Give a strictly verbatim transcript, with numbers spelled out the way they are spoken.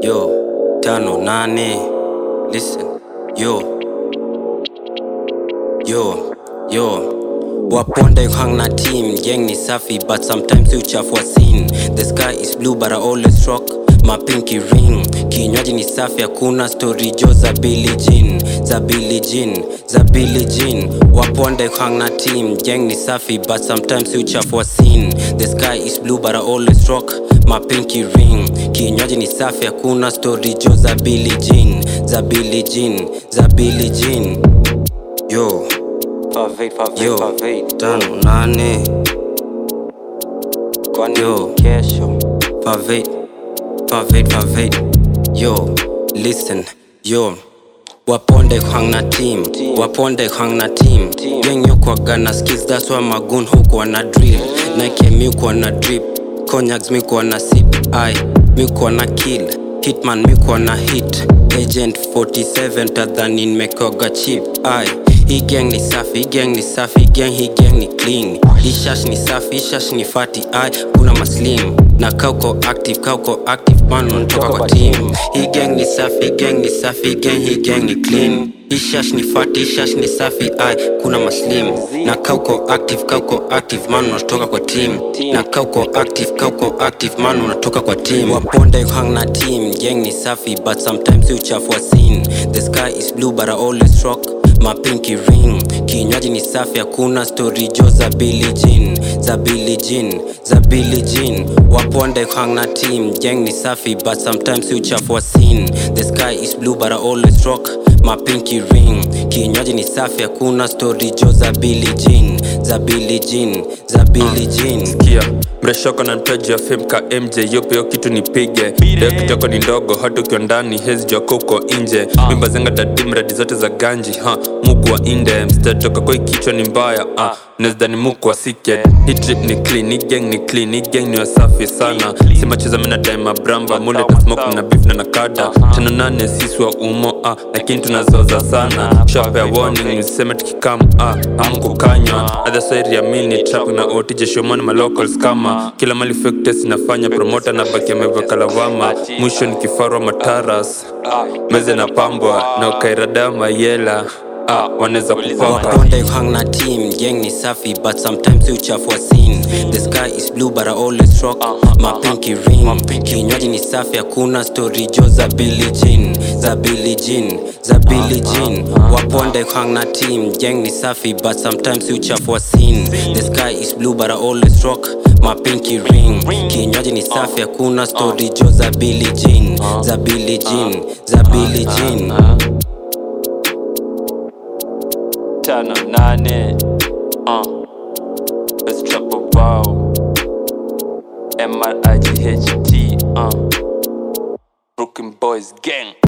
Yo, tano nane. Listen, yo, yo, yo. Waponda hang na team, gang ni safi, but sometimes you chafu wa scene. The sky is blue, but I always rock my pinky ring. Kinywaji ni safi, hakuna story jo za Billie Jean, za Billie Jean, za Billie Jean. Waponda hang na team, gang ni safi, but sometimes you chafu wa scene. The sky is blue, but I always rock my pinky ring. Kinywaji ni safi, hakuna story jo za Billie Jean, za Billie Jean, za Billie Jean. Yo, Favate, favate, yo, favate. tano nane. Kwani Yo. kesho Favate, favate, favate. Yo, listen, yo. Waponde hang na team, waponde hang na team. Gang yuko gana skills, that's why magoon huko na drill. Nike miuko na drip, cognacs miuko na sip. I miuko na kill, hitman miuko na hit. Agent forty-seven tadhani nimekoga chip. I hii gang ni safi, hii gang ni safi, hii gang, hii gang ni clean. Hii shash ni safi, hii shash ni fati. I kuna maslim na kauko active, kauko active man unatoka kwa team. Hii gang ni safi, hii gang ni safi, hii gang, hii gang ni clean. Hii shash ni fati, hii shash ni safi. I kuna maslim na kauko active, kauko active man unatoka kwa team. Na kauko active, kauko active man unatoka kwa team. Waponda hang na team, gang ni safi, but sometimes you chafu wa scene. The sky is blue, but I always rock my pinky ring. Kinywaji ni safi, hakuna story jo za Billie Jean, za Billie Jean, za Billie Jean. Waponda hang na team, gang ni safi, but sometimes you chafu wa scene. The sky is blue, but I always rock my pinky ring. Kinywaji ni safi, hakuna story jo za Billie Jean, za Billie Jean, za Billie Jean. Sikia, mreshoko na mtaji ya fame ka M J. Yope yo kitu nipige, leo kitoko ni ndogo, hata ukiwa ndani hezi jua kuko inje. Mimba zenga dadim radi zote za ganji, ha, muku wa inde. Mstatoka kwa kichwa ni mbaya, ah, nezidani muku wa siket. Hii trip ni clean, hii gang ni clean, hii gang ni wasafi sana. Sima cheza mina daima bramba, mule na smoke na beef na nakada. Tano nane sisi wa umo, ah, lakini tunazoza sana. Shop ya warning, niseme tukikam, ah, hamuku kanywa. Other side ya mil ni trap na O T J shomani ma locals kama. Kila mali fake test inafanya promoter na baki ameveka lawama. Mwisho ni kifarwa mataras, meze na pambwa na ukairadama yela. Ah, waneza kupoka. Waponda hang na team, gang ni safi, but sometimes you chafu wa scene. The sky is blue, but I always rock my pinky ring. Kinywaji ni safi, hakuna story jo za Billie Jean, za Billie Jean, za Billie Jean. Waponda hang na team, gang ni safi, but sometimes you chafu wa scene. The sky is blue, but I always rock my pinky ring. Kinywaji ni safi, hakuna story jo za Billie Jean, za Billie Jean, za Billie Jean. tano nane. Uh, let's drop a bow. M R I G H T. Uh, Brooklyn Boys Gang.